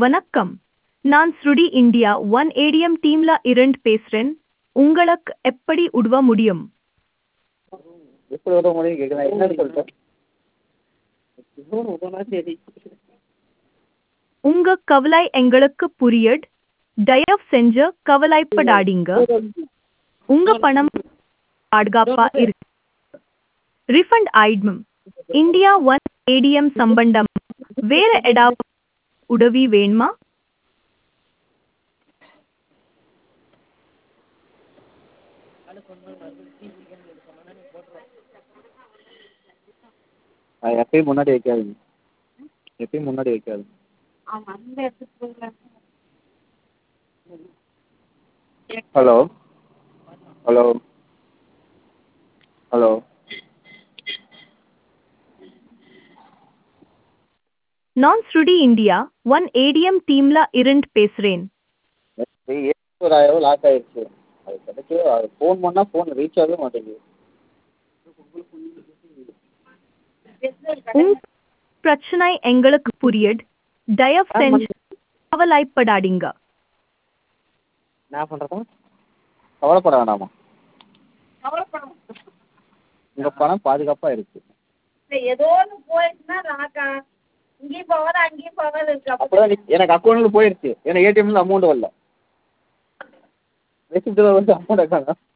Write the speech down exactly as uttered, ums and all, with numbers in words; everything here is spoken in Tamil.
வணக்கம். நான் ஸ்ருடி இந்தியா ஒன் ஏடிஎம் டீம்ல இருந்து பேசுறேன். உங்களுக்கு எப்படி உதவ முடியும்? எப்படி உதவ முடியும் கேட்குறேன். என்னன்னு சொல்லிட்டேன். இன்னொன்று உதவுனா சரி. உங்க கவலை எங்களுக்கு புரியுது. தயவு செஞ்சு கவலைப்படாதீங்க. உங்க பணம் பாதுகாப்பா இருக்கு. ரிஃபண்ட் ஆயிடும். இந்தியா ஒன் ஏடிஎம் சம்பந்தம் வேற ஏதாவது உதவி வேணுமா? அது எப்பயும் முன்னாடி வைக்காதீங்க. எப்பயும் முன்னாடி வைக்காது. ஹலோ ஹலோ ஹலோ நான் ஸ்ருடி இந்தியா ஒன் ஏடிஎம் டீம்ல இருந்து பேசுறேன். ஒரு ஆயிரம் லாக் ஆயிடுச்சு. அது கிடைக்கவே அது ஃபோன் பண்ணால் ஃபோன் ரீச் ஆகவே மாட்டேங்குது. உங்க பிரச்சனை எங்களுக்கு புரியுது. தயவு செஞ்சு கவலைப்படாதீங்க. என்ன பண்ணுறதா? கவலைப்பட வேண்டாமா? உங்கள் பணம் பாதுகாப்பாக இருக்கு. ஏதோ ஒன்று போயிடுச்சுன்னா ராக்கா இங்கேயும் பவர் அங்கேயும் பவர் இருக்கு. அப்போதான் எனக்கு அக்கௌண்ட்டில் போயிடுச்சு. எனக்கு ஏடிஎம்ல அமௌண்ட் வரல. ரெசிப்டில் வந்து அமௌண்ட் இருக்காங்க.